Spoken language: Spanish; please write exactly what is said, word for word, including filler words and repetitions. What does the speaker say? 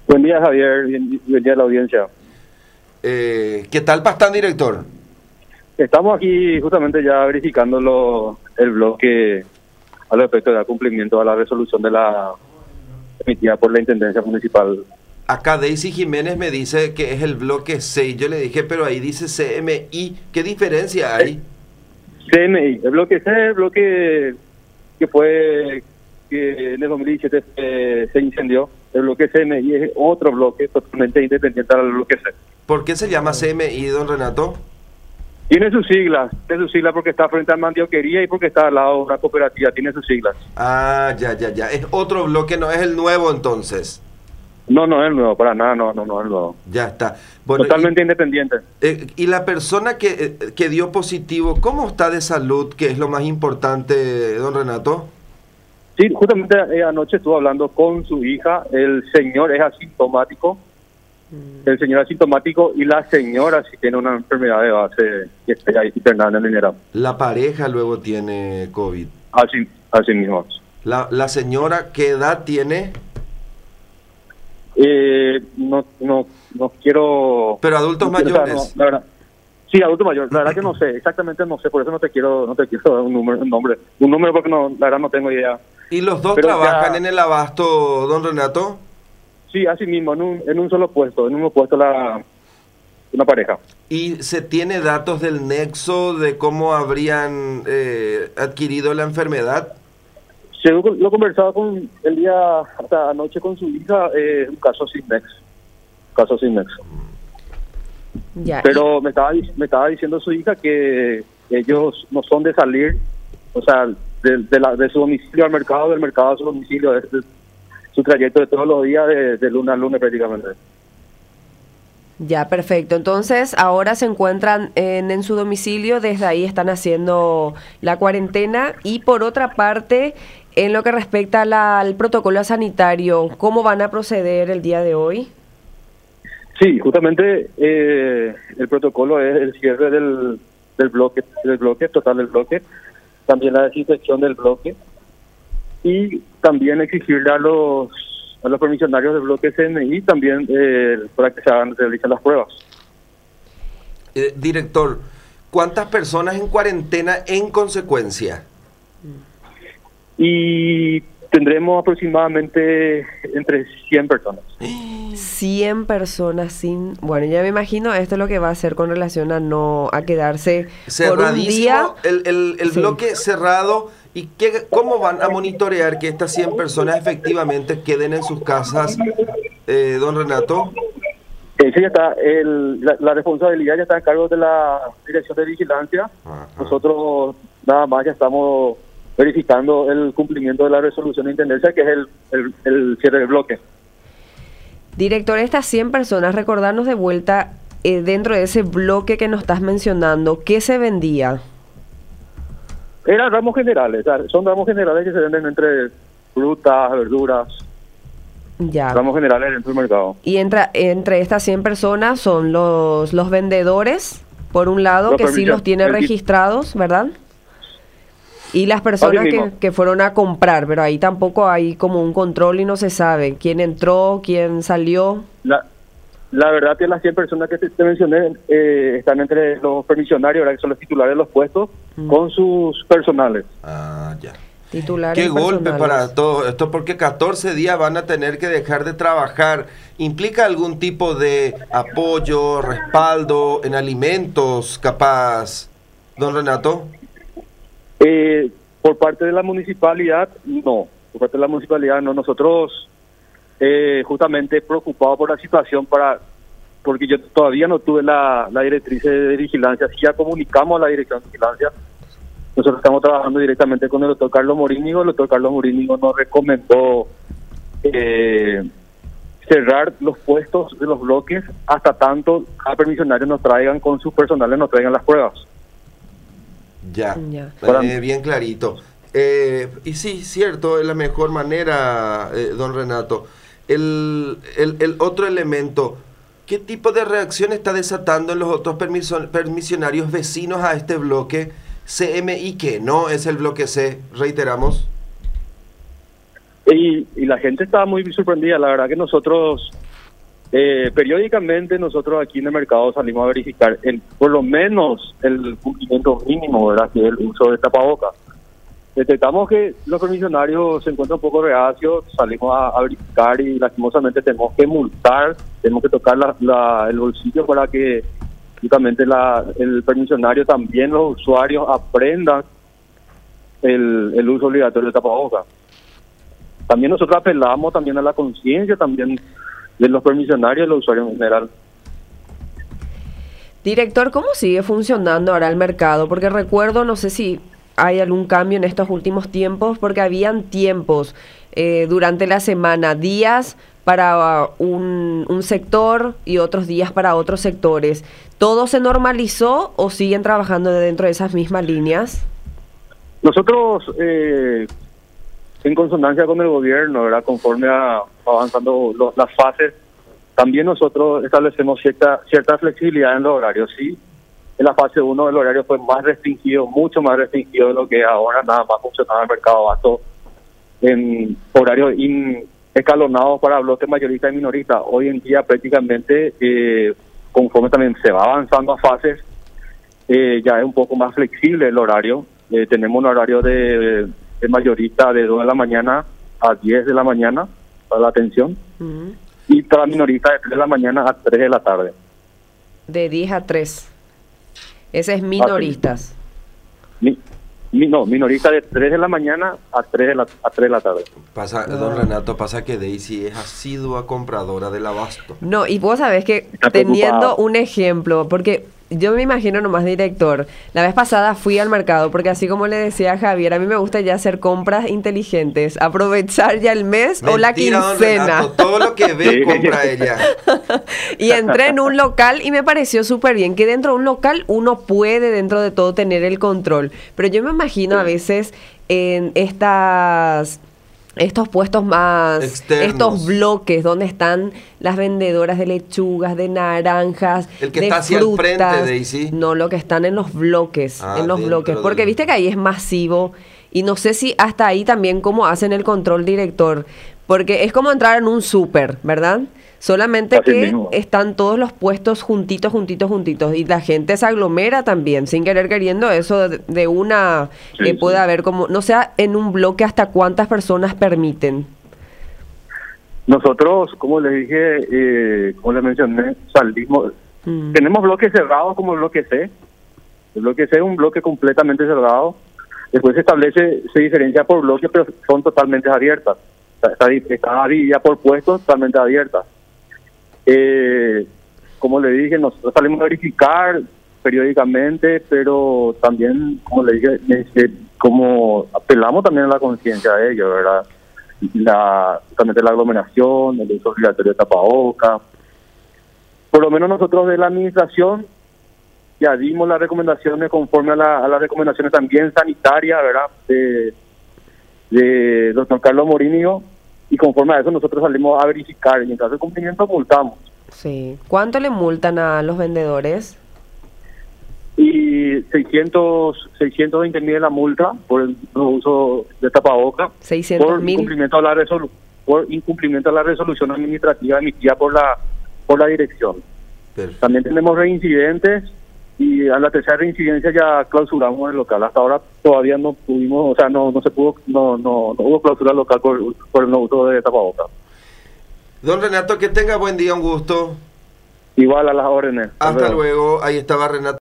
Buen día, Javier. Bien- Buen día a la audiencia. Eh, ¿Qué tal, Pastán, director? Estamos aquí justamente ya verificando lo- el bloque al respecto de dar cumplimiento a la resolución de la emitida por la Intendencia Municipal. Acá Daisy Jiménez me dice que es el bloque seis. Yo le dije, pero ahí dice C M I. ¿Qué diferencia hay? C M I, el bloque C, el bloque que fue que en el dos mil diecisiete eh, se incendió. El bloque C M I es otro bloque totalmente independiente al bloque C. ¿Por qué se llama C M I, don Renato? Tiene sus siglas, tiene sus siglas porque está frente a Mandioquería y porque está al lado de una cooperativa, tiene sus siglas. Ah, ya, ya, ya. Es otro bloque, no es el nuevo entonces. No, no es el nuevo, para nada, no, no, no es el nuevo. Ya está. Bueno, Totalmente independiente. y, eh, y la persona que, eh, que dio positivo, ¿cómo está de salud? Que es lo más importante, don Renato. Sí, justamente eh, anoche estuvo hablando con su hija, el señor es asintomático, el señor es asintomático y la señora sí tiene una enfermedad de base y está ahí internada en el mineral. La pareja luego tiene COVID. Así, así mismo. La, la señora, ¿qué edad tiene? Eh, no, no, no quiero... Pero adultos no quiero- mayores. o sea, no, la verdad, sí, adulto mayor, la verdad que no sé, exactamente no sé, por eso no te quiero, no te quiero dar un número, un nombre, un número porque no, la verdad no tengo idea. ¿Y los dos Pero trabajan ya- en el abasto, don Renato? Sí, así mismo, en un, en un solo puesto, en un puesto la una pareja. ¿Y se tiene datos del nexo de cómo habrían eh, adquirido la enfermedad? Según lo conversaba con el día hasta anoche con su hija, eh, un caso sin nexo, caso sin nexo. Ya. Pero me estaba dic- me estaba diciendo su hija que ellos no son de salir, o sea, de, de, la, de su domicilio al mercado, del mercado a su domicilio, es, es su trayecto de todos los días, de, de lunes a lunes prácticamente. Ya, perfecto. Entonces, ahora se encuentran en, en su domicilio, desde ahí están haciendo la cuarentena. Y por otra parte, en lo que respecta a la- al protocolo sanitario, ¿cómo van a proceder el día de hoy? Sí, justamente eh, el protocolo es el cierre del, del bloque, del bloque, total del bloque, también la desinfección del bloque y también exigirle a los a los permisionarios del bloque C N I también eh, para que se hagan, realicen las pruebas. Eh, director, ¿cuántas personas en cuarentena en consecuencia? Y tendremos aproximadamente entre cien personas. cien personas sin... Bueno, ya me imagino esto es lo que va a hacer con relación a no a quedarse por un día. Cerradísimo, el, el, el Sí. bloque cerrado. ¿Y qué, cómo van a monitorear que estas cien personas efectivamente queden en sus casas, eh, don Renato? Eso ya está, el, la, la responsabilidad ya está a cargo de la Dirección de Vigilancia. Ajá. Nosotros nada más ya estamos verificando el cumplimiento de la resolución de intendencia, que es el, el, el cierre del bloque. Director, estas cien personas, recordarnos de vuelta, eh, dentro de ese bloque que nos estás mencionando, ¿qué se vendía? Eran ramos generales, o sea, son ramos generales que se venden entre frutas, verduras, Ya. ramos generales dentro del mercado. Y entra, entre estas cien personas son los, los vendedores, por un lado, Los que sí permisos, los tiene el kit. registrados, ¿verdad? Y las personas Así que, mismo. que fueron a comprar, pero ahí tampoco hay como un control y no se sabe quién entró, quién salió. La, la verdad que las cien personas que te, te mencioné eh, están entre los permisionarios, ¿verdad? Que son los titulares de los puestos, Mm. con sus personales. Ah, ya. Titulares Qué y golpe personales. para todo esto, porque catorce días van a tener que dejar de trabajar. ¿Implica algún tipo de apoyo, respaldo en alimentos, capaz, don Renato? Eh, por parte de la municipalidad, no. Por parte de la municipalidad, no. Nosotros, eh, justamente preocupados por la situación, para porque yo todavía no tuve la, la directriz de vigilancia. Si ya comunicamos a la dirección de vigilancia, nosotros estamos trabajando directamente con el doctor Carlos Morínigo. El doctor Carlos Morínigo nos recomendó eh, cerrar los puestos de los bloques hasta tanto cada permisionario nos traigan con sus personales, nos traigan las pruebas. Ya, Ya. Eh, bien clarito. Eh, y sí, cierto, es la mejor manera, eh, don Renato. El, el, el otro elemento, ¿qué tipo de reacción está desatando en los otros permiso- permisionarios vecinos a este bloque? C M I, que no es el bloque C, reiteramos. Y, y la gente estaba muy sorprendida. La verdad que nosotros Eh, periódicamente nosotros aquí en el mercado salimos a verificar el, por lo menos el cumplimiento mínimo, ¿verdad?, que es el uso de tapabocas. Detectamos que los permisionarios se encuentran un poco reacios, salimos a, a verificar y lastimosamente tenemos que multar, tenemos que tocar la, la, el bolsillo para que justamente la, el permisionario, también los usuarios aprendan el, el uso obligatorio del tapabocas. También nosotros apelamos también a la conciencia también de los permisionarios y los usuarios en general. Director, ¿cómo sigue funcionando ahora el mercado? Porque recuerdo, no sé si hay algún cambio en estos últimos tiempos, porque habían tiempos eh, durante la semana, días para un, un sector y otros días para otros sectores. ¿Todo se normalizó o siguen trabajando dentro de esas mismas líneas? Nosotros, eh, en consonancia con el gobierno, ¿verdad?, conforme a avanzando lo, las fases, también nosotros establecemos cierta cierta flexibilidad en los horarios. Sí, en la fase uno el horario fue más restringido, mucho más restringido de lo que ahora, nada más funcionaba el mercado abasto en horarios in, escalonados para bloques mayoristas y minoristas. Hoy en día prácticamente, eh, conforme también se va avanzando a fases, eh, ya es un poco más flexible el horario. Eh, tenemos un horario de, de mayorista de dos de la mañana a diez de la mañana para la atención, uh-huh. y para minorista de tres de la mañana a tres de la tarde. De diez a tres. Ese es minoristas. Mi, mi, no, minorista de tres de la mañana a tres de la, a tres de la tarde. Pasa, ah. Don Renato, pasa que Daisy es asidua compradora del abasto. No, y vos sabés que Está teniendo preocupado. un ejemplo, porque yo me imagino nomás, director, la vez pasada fui al mercado, porque así como le decía a Javier, a mí me gusta ya hacer compras inteligentes, aprovechar ya el mes. Mentira, o la quincena. Don Renato, todo lo que ve compra ella. Y entré en un local y me pareció súper bien, que dentro de un local uno puede dentro de todo tener el control, pero yo me imagino a veces en estas... estos puestos más externos, estos bloques donde están las vendedoras de lechugas, de naranjas, el que de está hacia frutas, el frente, Daisy. No, lo que están en los bloques, ah, en los bloques, porque del... viste que ahí es masivo y no sé si hasta ahí también cómo hacen el control, director, porque es como entrar en un súper, ¿verdad? Solamente Así que mismo. Están todos los puestos juntitos, juntitos, juntitos. Y la gente se aglomera también, sin querer queriendo. Eso de, de una... Sí, eh, puede sí. haber como... No sé, en un bloque hasta cuántas personas permiten. Nosotros, como les dije, eh, como les mencioné, salimos... Mm. Tenemos bloques cerrados como el bloque C. El bloque C es un bloque completamente cerrado. Después se establece, se diferencia por bloques, pero son totalmente abiertas. Está, está, está dividida por puestos totalmente abiertas. Eh, como le dije, nosotros salimos a verificar periódicamente, pero también, como le dije, eh, como apelamos también a la conciencia de ellos, ¿verdad? La, justamente la aglomeración, el uso obligatorio de tapabocas. Por lo menos nosotros de la administración ya dimos las recomendaciones conforme a, la, a las recomendaciones también sanitarias, ¿verdad? De, de doctor Carlos Morinio. Y conforme a eso nosotros salimos a verificar y en caso de cumplimiento multamos. Sí. ¿Cuánto le multan a los vendedores? Y seiscientos, seiscientos veinte mil la multa por el uso de tapabocas. seiscientos mil. Por incumplimiento a la resolu por incumplimiento a la resolución administrativa emitida por la por la dirección. Perfecto. También tenemos reincidentes y a la tercera reincidencia ya clausuramos el local. Hasta ahora todavía no pudimos, o sea, no no se pudo, no no, no hubo clausura local por, por el no uso de tapabocas. Don Renato, que tenga buen día, un gusto. Igual a las órdenes. Hasta luego, ahí estaba Renato.